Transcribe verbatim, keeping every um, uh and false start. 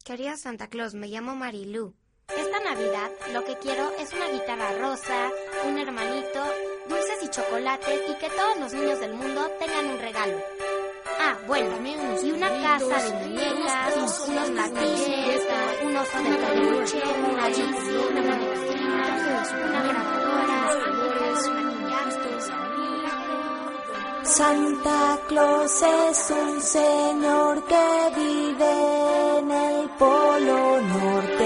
Querido Santa Claus, me llamo Marilú. Esta Navidad lo que quiero es una guitarra rosa, un hermanito, dulces y chocolates y que todos los niños del mundo tengan un regalo. Ah, bueno, y una casa de muñecas, unos martillos, un oso de peluche, una bici, una muñequita, una grabadora, una Santa Claus es un señor que vive en el Polo Norte.